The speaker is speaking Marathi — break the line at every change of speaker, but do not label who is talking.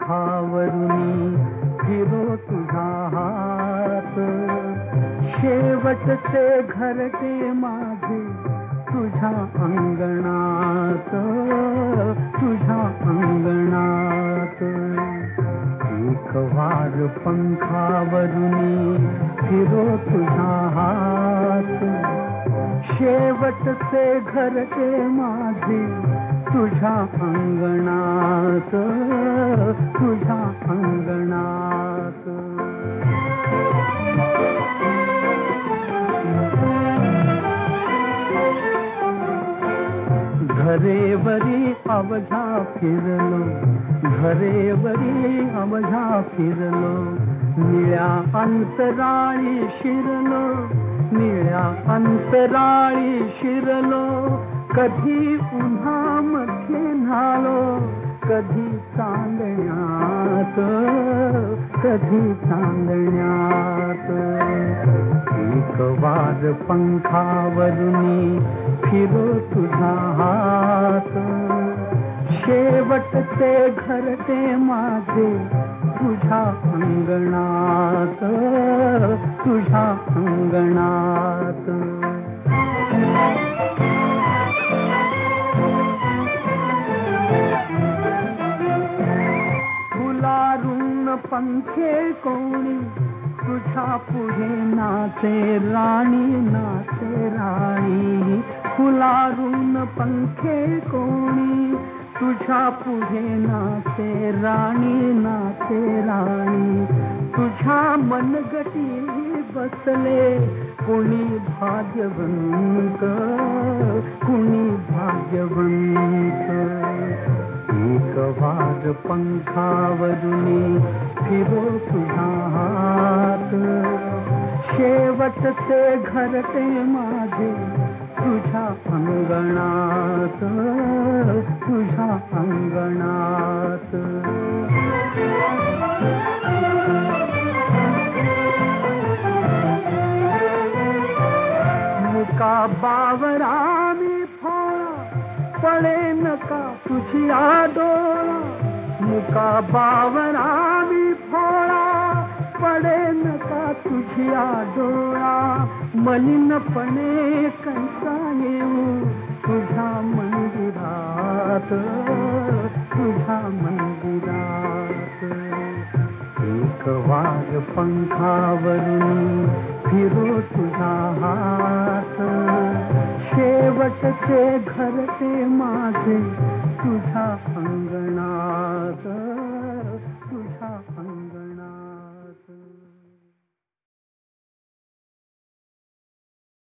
पंखावरुनी फिरो तुझा हात, शेवटचे घरटे माझे तुझ्या अंगणात, तुझ्या अंगणात. एक वार पंखावरुनी फिरो तुझा हात, शेवटचे घरटे माझे तुझ्या अंगणात, तुझ्या अंगणात. घरेवरी अवघा फिरलो, घरेवरी अवघा फिरलो, निळ्या अंतराळी शिरलो, निळ्या अंतराळी शिरलो. कधी उन्हामध्ये न्हालो, कधी चांदण्यात, कधी चांदण्यात. एक वार पंखावरुनी फिरो तुझा हात, शेवटचे घरटे माझे तुझ्या अंगणात, तुझ्या अंगणात. फुलारून पंखे कोणी तुझ्या पुढे नाचे राणी, नाचे राणी. फुलारून पंखे कोणी तुझ्या पुढे नाचे राणी, नाचे राणी. तुझ्या मनगटी बसले कुणी भाग्यवंत, कुणी भाग्यवंत. एक वार पंखावरुनी फिरो तुझा हात, शेवटचे घरटे माझे तुझ्या अंगणात, तुझ्या अंगणात. मुका बावरा मी फोळा, पळे नका तुझी डोळा. मुका बावरा मी फोळा, पडे नका तुझी डोळा. मलिनपणे कैसा येऊ तुझ्या मंदिरात, तुझ्या मंदिरात. एक वार पंखावरुनी फिरो तुझा हात, शेवटचे घरटे माझे तुझ्या अंगणात.